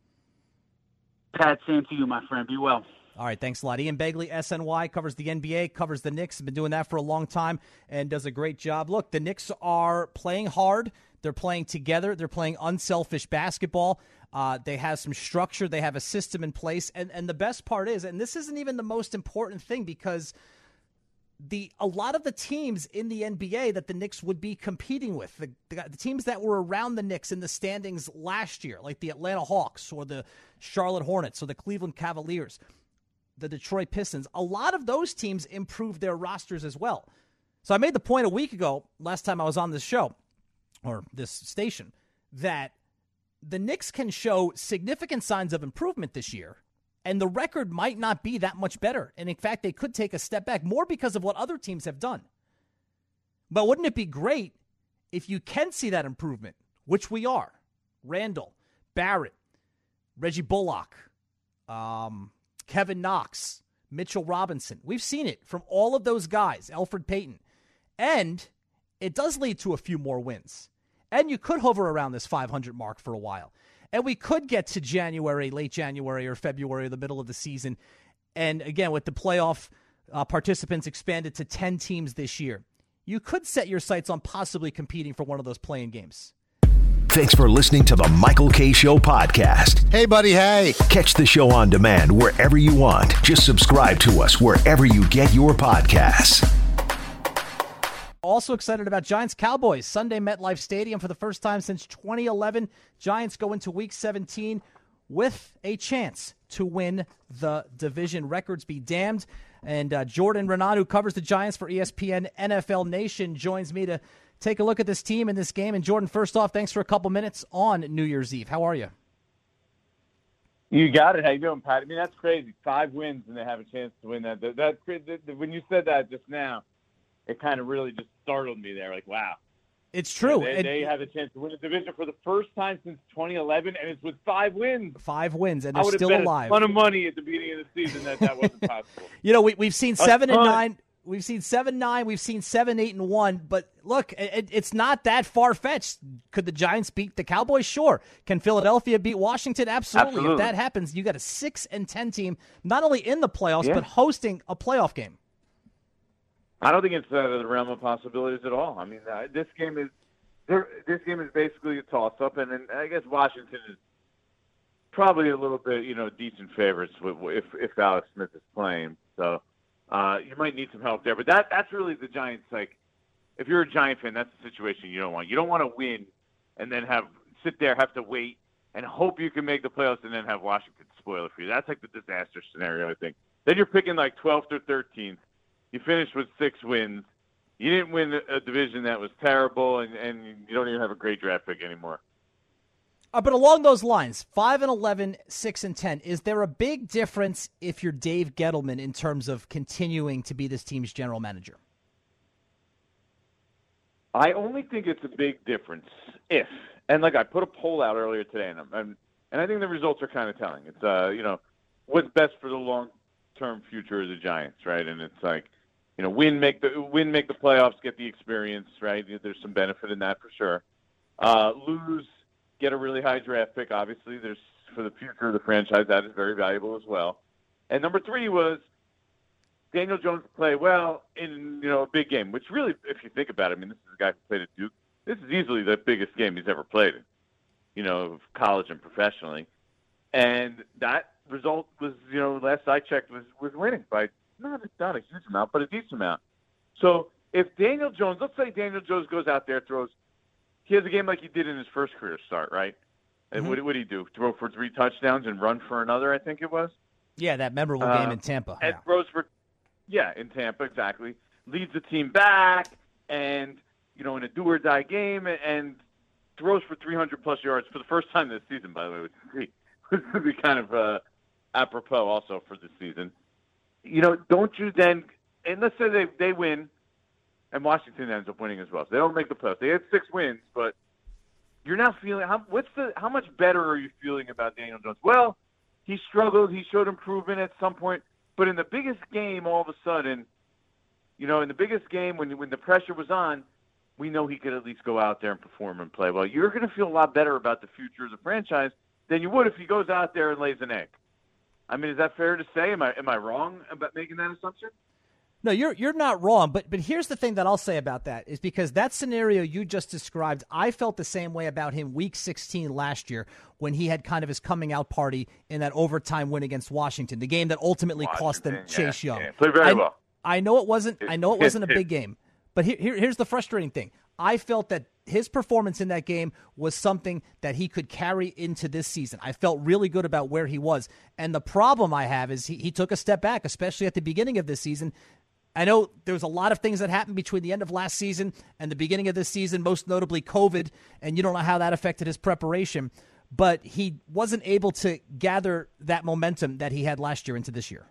Pat, same to you, my friend. Be well. All right, thanks a lot. Ian Begley, SNY, covers the NBA, covers the Knicks, been doing that for a long time, and does a great job. Look, the Knicks are playing hard. They're playing together. They're playing unselfish basketball. They have some structure. They have a system in place. And the best part is, and this isn't even the most important thing, because a lot of the teams in the NBA that the Knicks would be competing with, the teams that were around the Knicks in the standings last year, like the Atlanta Hawks or the Charlotte Hornets or the Cleveland Cavaliers, the Detroit Pistons, a lot of those teams improved their rosters as well. So I made the point a week ago, last time I was on this show, or this station, that the Knicks can show significant signs of improvement this year, and the record might not be that much better. And in fact, they could take a step back, more because of what other teams have done. But wouldn't it be great if you can see that improvement, which we are? Randall, Barrett, Reggie Bullock, Kevin Knox, Mitchell Robinson. We've seen it from all of those guys, Elfrid Payton. And it does lead to a few more wins. And you could hover around this 500 mark for a while. And we could get to January, late January or February, the middle of the season. And again, with the playoff participants expanded to 10 teams this year, you could set your sights on possibly competing for one of those play-in games. Thanks for listening to the Michael Kay Show podcast. Hey, buddy, hey. Catch the show on demand wherever you want. Just subscribe to us wherever you get your podcasts. Also excited about Giants-Cowboys, Sunday MetLife Stadium for the first time since 2011. Giants go into Week 17 with a chance to win the division. Records be damned. And Jordan Renan, who covers the Giants for ESPN NFL Nation, joins me to take a look at this team and this game. And Jordan, first off, thanks for a couple minutes on New Year's Eve. How are you? You got it. How you doing, Pat? I mean, that's crazy. 5 wins and they have a chance to win that. When you said that just now, it kind of really just startled me there. Like, wow. It's true. They have a chance to win a division for the first time since 2011, and it's with 5 wins. 5 wins, and they're still alive. I would have bet a ton of money at the beginning of the season that wasn't possible. We've seen 7-9. We've seen 7-9. We've seen 7-8-1. But look, it's not that far-fetched. Could the Giants beat the Cowboys? Sure. Can Philadelphia beat Washington? Absolutely. If that happens, you got a 6-10 team, not only in the playoffs, but hosting a playoff game. I don't think it's out of the realm of possibilities at all. I mean, this game is basically a toss-up, and I guess Washington is probably a little bit, decent favorites if Alex Smith is playing. So you might need some help there. But that's really the Giants. Like, if you're a Giant fan, that's the situation you don't want. You don't want to win and then have to wait and hope you can make the playoffs and then have Washington spoil it for you. That's like the disaster scenario, I think. Then you're picking like 12th or 13th. You finished with 6 wins. You didn't win a division that was terrible, and you don't even have a great draft pick anymore. But along those lines, 5-11, 6-10, is there a big difference if you're Dave Gettleman in terms of continuing to be this team's general manager? I only think it's a big difference if, and like I put a poll out earlier today, and I think the results are kind of telling. It's what's best for the long-term future of the Giants, right? And it's like, make the playoffs, get the experience, right? There's some benefit in that for sure. Lose, get a really high draft pick. Obviously, there's for the future of the franchise that is very valuable as well. And number 3 was Daniel Jones play well in a big game, which really, if you think about it, I mean, this is a guy who played at Duke. This is easily the biggest game he's ever played in, college and professionally. And that result was, last I checked, was winning by not a huge amount, but a decent amount. So if Daniel Jones, let's say Daniel Jones goes out there, he has a game like he did in his first career start, right? And what did he do? Throw for 3 touchdowns and run for another, I think it was? Yeah, that memorable game in Tampa. And throws for, in Tampa, exactly. Leads the team back and, in a do-or-die game and throws for 300-plus yards for the first time this season, by the way, which would be kind of apropos also for this season. Don't you then – and let's say they win and Washington ends up winning as well. So they don't make the playoffs. They had 6 wins, but you're not feeling – how much better are you feeling about Daniel Jones? Well, he struggled. He showed improvement at some point. But in the biggest game, all of a sudden, in the biggest game when the pressure was on, we know he could at least go out there and perform and play well. You're going to feel a lot better about the future of the franchise than you would if he goes out there and lays an egg. I mean, is that fair to say? Am I wrong about making that assumption? No, you're not wrong. But here's the thing that I'll say about that is because that scenario you just described, I felt the same way about him Week 16 last year when he had kind of his coming out party in that overtime win against Washington, the game that ultimately cost them Chase Young. Yeah. Played very well. I know it wasn't a big game, but here's the frustrating thing. I felt that his performance in that game was something that he could carry into this season. I felt really good about where he was. And the problem I have is he took a step back, especially at the beginning of this season. I know there was a lot of things that happened between the end of last season and the beginning of this season, most notably COVID, and you don't know how that affected his preparation. But he wasn't able to gather that momentum that he had last year into this year.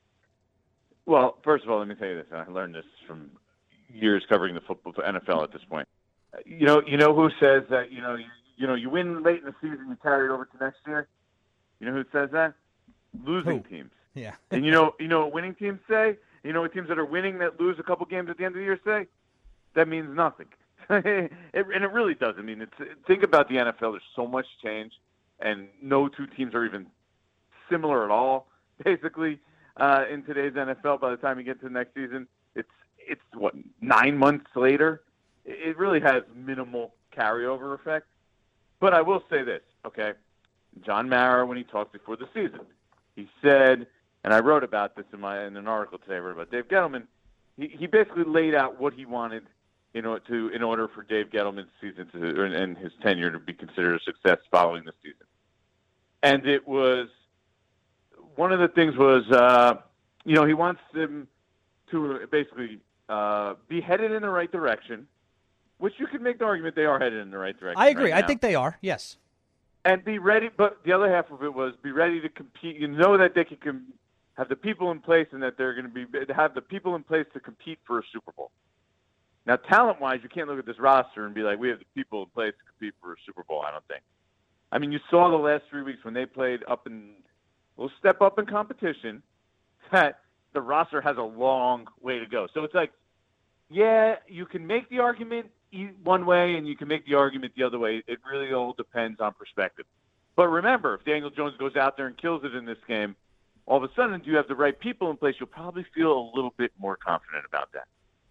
Well, first of all, let me tell you this. I learned this from years covering the football NFL at this point. You know who says that, you win late in the season, you carry it over to next year? You know who says that? Losing teams. Yeah. And you know what winning teams say? You know what teams that are winning that lose a couple games at the end of the year say? That means nothing. And it really does. I mean, think about the NFL. There's so much change, and no 2 teams are even similar at all, basically, in today's NFL. By the time you get to the next season, it's 9 months later? It really has minimal carryover effect. But I will say this, okay? John Mara, when he talked before the season, he said, and I wrote about this in an article today I wrote about Dave Gettleman, he basically laid out what he wanted in order for Dave Gettleman's season and his tenure to be considered a success following the season. And it was, one of the things was he wants them to basically be headed in the right direction, which you could make the argument they are headed in the right direction. I agree. Right I think they are, yes. And be ready, but the other half of it was be ready to compete. You know that they can have the people in place and that they're going to have the people in place to compete for a Super Bowl. Now, talent-wise, you can't look at this roster and be like, we have the people in place to compete for a Super Bowl, I don't think. I mean, you saw the last 3 weeks when they played step up in competition, that the roster has a long way to go. So it's like, yeah, you can make the argument one way and you can make the argument the other way. It really all depends on perspective. But remember, if Daniel Jones goes out there and kills it in this game, all of a sudden, do you have the right people in place? You'll probably feel a little bit more confident about that.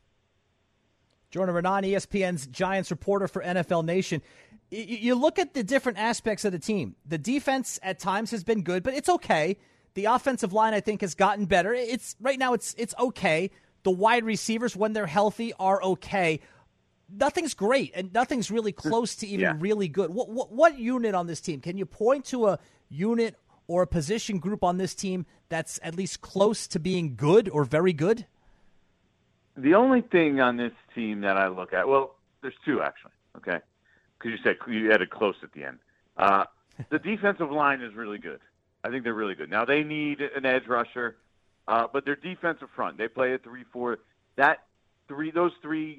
Jordan Raanan, ESPN's Giants reporter for NFL Nation. You look at the different aspects of the team. The defense at times has been good, but it's okay. The offensive line, I think, has gotten better. Right now it's okay. The wide receivers, when they're healthy, are okay. Nothing's great, and nothing's really close to even really good. What unit on this team? Can you point to a unit or a position group on this team that's at least close to being good or very good? The only thing on this team that I look at, well, there's two actually, okay? Because you said you had it close at the end. The defensive line is really good. I think they're really good. Now, they need an edge rusher, but their defensive front, they play at 3-4. Those three,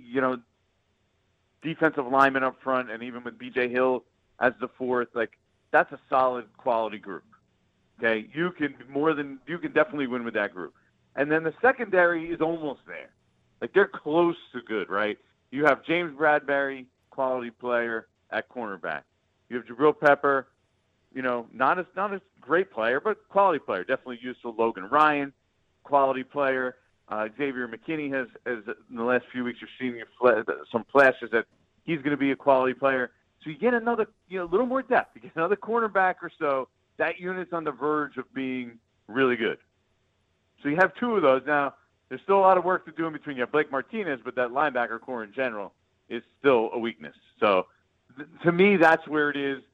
defensive linemen up front, and even with B.J. Hill as the fourth, that's a solid quality group. Okay, you can definitely win with that group. And then the secondary is almost there. They're close to good, right? You have James Bradbury, quality player at cornerback. You have Jabril Pepper, not a great player, but quality player. Definitely useful. Logan Ryan, quality player. Xavier McKinney has in the last few weeks, you're seeing some flashes that he's going to be a quality player. So you get another, a little more depth. You get another cornerback or so. That unit's on the verge of being really good. So you have two of those. Now, there's still a lot of work to do in between. You have Blake Martinez, but that linebacker core in general is still a weakness. So to me, that's where it is.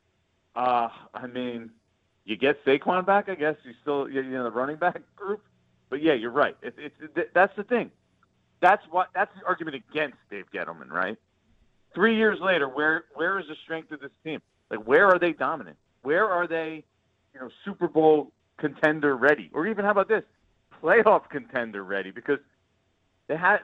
You get Saquon back, I guess. You still, the running back group. But yeah, you're right. That's the thing. That's the argument against Dave Gettleman, right? 3 years later, where is the strength of this team? Where are they dominant? Where are they, Super Bowl contender ready? Or even how about this? Playoff contender ready, because you have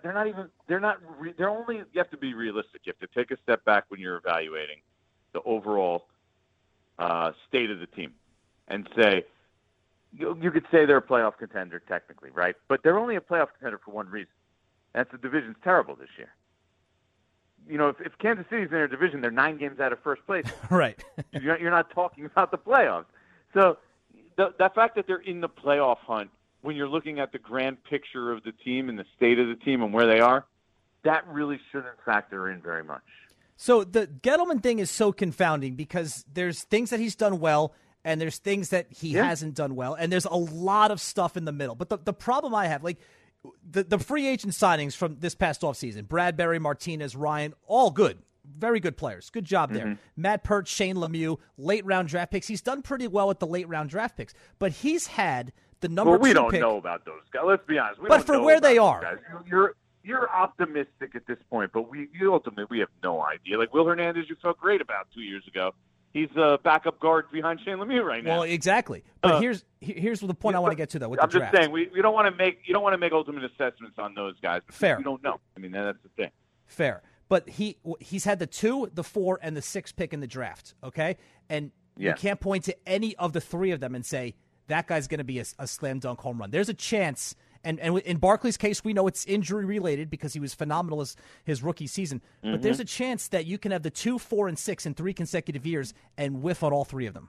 to be realistic. You have to take a step back when you're evaluating the overall state of the team and say, you could say they're a playoff contender technically, right? But they're only a playoff contender for one reason. That's the division's terrible this year. If Kansas City's in their division, they're 9 games out of first place. Right. You're not talking about the playoffs. So the fact that they're in the playoff hunt, when you're looking at the grand picture of the team and the state of the team and where they are, that really shouldn't factor in very much. So the Gettleman thing is so confounding because there's things that he's done well and there's things that he hasn't done well, and there's a lot of stuff in the middle. But the problem I have, the free agent signings from this past offseason, Bradbury, Martinez, Ryan, all good. Very good players. Good job there. Mm-hmm. Matt Perch, Shane Lemieux, late-round draft picks. He's done pretty well with the late-round draft picks. But he's had the number 2 pick. Well, we don't know about those guys. Let's be honest. But for where they are. You're optimistic at this point, but ultimately we have no idea. Will Hernandez, you felt great about 2 years ago. He's a backup guard behind Shane Lemieux right now. Well, exactly. But here's the point I want to get to, though, with the draft. I'm just saying, we don't want to make ultimate assessments on those guys. Fair. We don't know. That's the thing. Fair. But he's had the 2, the 4, and the 6 pick in the draft, okay? And you can't point to any of the 3 of them and say, that guy's going to be a slam dunk home run. There's a chance, and in Barkley's case, we know it's injury-related because he was phenomenal his rookie season. Mm-hmm. But there's a chance that you can have the 2, 4, and 6 in 3 consecutive years and whiff on all 3 of them.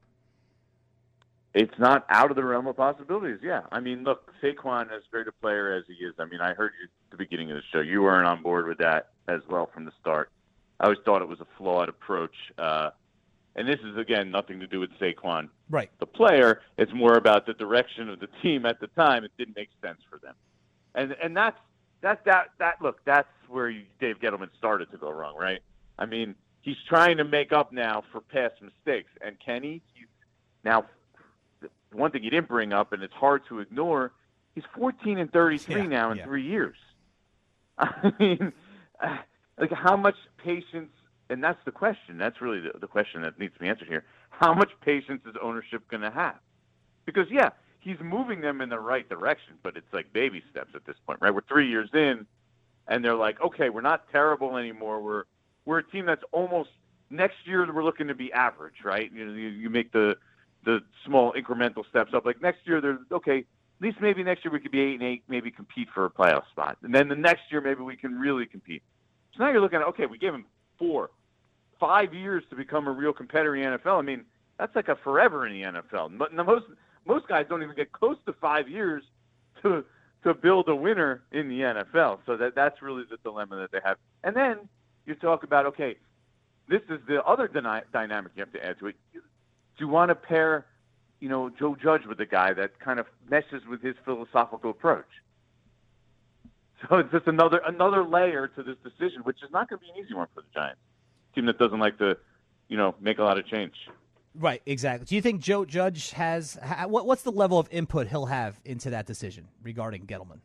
It's not out of the realm of possibilities, yeah. Look, Saquon, as great a player as he is, I heard you at the beginning of the show. You weren't on board with that as well from the start. I always thought it was a flawed approach. And this is, again, nothing to do with Saquon, right? The player. It's more about the direction of the team at the time. It didn't make sense for them. And that's where Dave Gettleman started to go wrong, right? He's trying to make up now for past mistakes. And can he? Now, one thing he didn't bring up, and it's hard to ignore, He's 14-33 now in 3 years. I mean, like how much patience? And that's the question. That's really the question that needs to be answered here. How much patience is ownership going to have? Because, he's moving them in the right direction, but it's like baby steps at this point, right? We're 3 years in, and they're like, okay, we're not terrible anymore. We're a team that's almost – next year we're looking to be average, right? You make the small incremental steps up. Like next year, they're okay, at least maybe next year we could be 8-8, maybe compete for a playoff spot. And then the next year maybe we can really compete. So now you're looking at, okay, we gave him 4-5 years to become a real competitor in the NFL. I mean, that's like a forever in the NFL. Most guys don't even get close to 5 years to build a winner in the NFL. So that's really the dilemma that they have. And then you talk about, okay, this is the other dynamic you have to add to it. Do you want to pair, Joe Judge with a guy that kind of meshes with his philosophical approach? So it's just another layer to this decision, which is not going to be an easy one for the Giants, a team that doesn't like to, make a lot of change. Right, exactly. Do you think Joe Judge what's the level of input he'll have into that decision regarding Gettleman?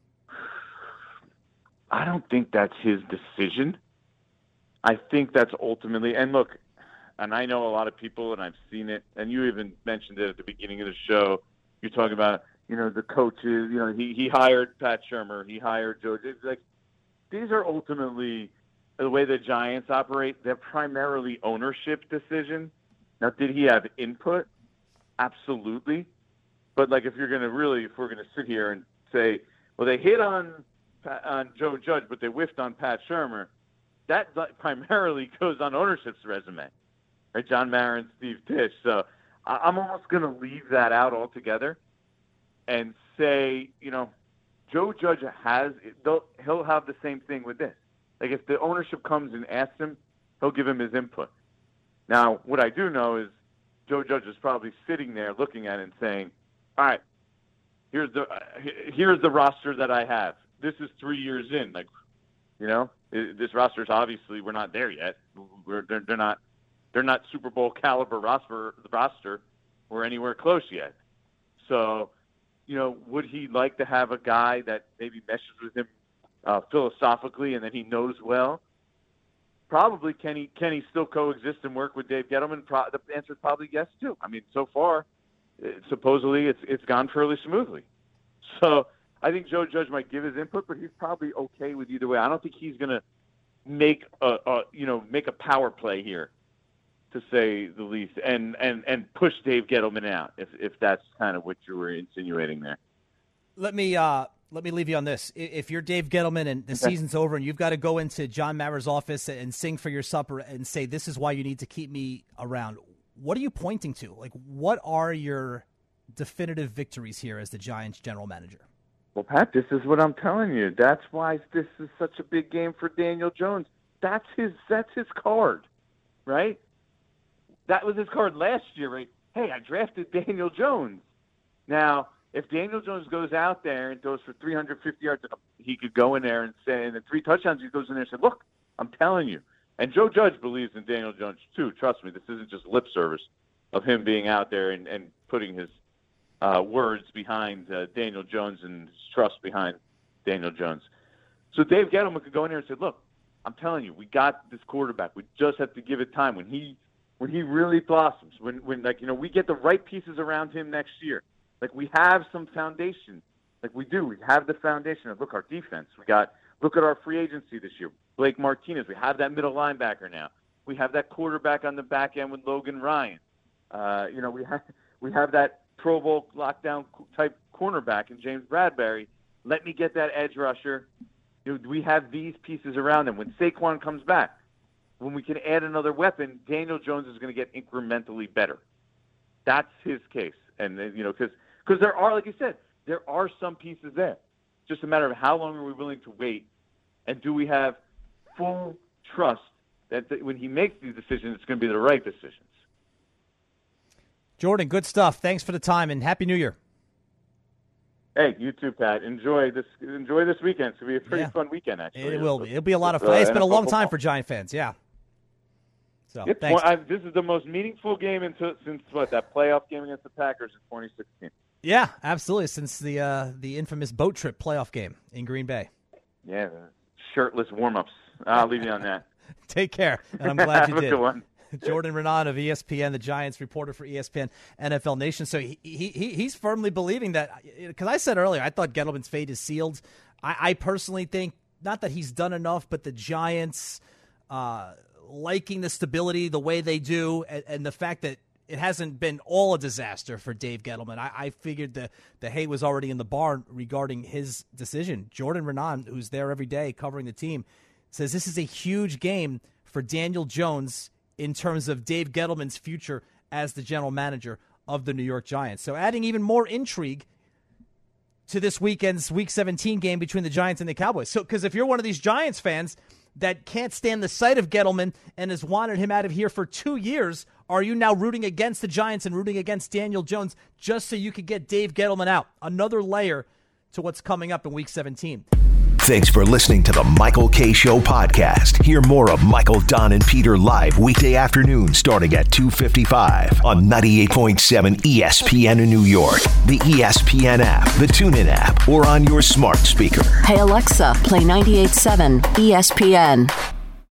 I don't think that's his decision. I think that's ultimately, and look, and I know a lot of people, and I've seen it, and you even mentioned it at the beginning of the show. You're talking about, the coaches. He hired Pat Shurmur. He hired Joe. It's like these are ultimately the way the Giants operate. They're primarily ownership decision. Now, did he have input? Absolutely. But like, if we're going to sit here and say, well, they hit on Joe Judge, but they whiffed on Pat Shurmur, that primarily goes on ownership's resume, right? John Mara and Steve Tisch. So I'm almost going to leave that out altogether and say, Joe Judge he'll have the same thing with this. Like if the ownership comes and asks him, he'll give him his input. Now, what I do know is Joe Judge is probably sitting there looking at it and saying, all right, here's the roster that I have. This is 3 years in. Like, this roster is obviously, we're not there yet. They're not Super Bowl caliber roster. We're anywhere close yet. So, would he like to have a guy that maybe meshes with him philosophically and that he knows well? Probably. Can he still coexist and work with Dave Gettleman? The answer is probably yes too. I mean, so far, supposedly it's gone fairly smoothly. So I think Joe Judge might give his input, but he's probably okay with either way. I don't think he's going to make a power play here, to say the least, and push Dave Gettleman out if that's kind of what you were insinuating there. Let me leave you on this. If you're Dave Gettleman and the season's over and you've got to go into John Mara's office and sing for your supper and say, this is why you need to keep me around, what are you pointing to? Like, what are your definitive victories here as the Giants general manager? Well, Pat, this is what I'm telling you. That's why this is such a big game for Daniel Jones. That's his card, right? That was his card last year, right? Hey, I drafted Daniel Jones. Now, if Daniel Jones goes out there and goes for 350 yards, he could go in there and say, and the 3 touchdowns, he goes in there and said, look, I'm telling you. And Joe Judge believes in Daniel Jones, too. Trust me, this isn't just lip service of him being out there and putting his words behind Daniel Jones and his trust behind Daniel Jones. So Dave Gettleman could go in there and say, look, I'm telling you, we got this quarterback. We just have to give it time. When he really blossoms, when we get the right pieces around him next year, like we have some foundation, like we do. We have the foundation of, look, our defense. Look at our free agency this year. Blake Martinez. We have that middle linebacker now. We have that quarterback on the back end with Logan Ryan. We have that Pro Bowl lockdown type cornerback in James Bradbury. Let me get that edge rusher. We have these pieces around him. When Saquon comes back, when we can add another weapon, Daniel Jones is going to get incrementally better. That's his case. And, because there are, like you said, there are some pieces there. It's just a matter of how long are we willing to wait, and do we have full trust that when he makes these decisions, it's going to be the right decisions. Jordan, good stuff. Thanks for the time, and Happy New Year. Hey, you too, Pat. Enjoy this weekend. It's going to be a pretty fun weekend, actually. It will be. It'll be a lot of fun. It's been a long time for Giant fans, yeah. So, thanks. This is the most meaningful game since that playoff game against the Packers in 2016. Yeah, absolutely. Since the infamous boat trip playoff game in Green Bay. Yeah, the shirtless warm-ups. I'll leave you on that. Take care, and I'm glad you Have a did. good one. Jordan Renan of ESPN, the Giants reporter for ESPN NFL Nation. So he's firmly believing that, because I said earlier, I thought Gettleman's fate is sealed. I personally think, not that he's done enough, but the Giants liking the stability the way they do, and the fact that it hasn't been all a disaster for Dave Gettleman. I figured the hay was already in the barn regarding his decision. Jordan Renan, who's there every day covering the team, says this is a huge game for Daniel Jones in terms of Dave Gettleman's future as the general manager of the New York Giants. So adding even more intrigue to this weekend's Week 17 game between the Giants and the Cowboys. So, because if you're one of these Giants fans that can't stand the sight of Gettleman and has wanted him out of here for 2 years, are you now rooting against the Giants and rooting against Daniel Jones just so you could get Dave Gettleman out? Another layer to what's coming up in Week 17. Thanks for listening to the Michael Kay Show podcast. Hear more of Michael, Don, and Peter live weekday afternoon starting at 2:55 on 98.7 ESPN in New York, the ESPN app, the TuneIn app, or on your smart speaker. Hey Alexa, play 98.7 ESPN.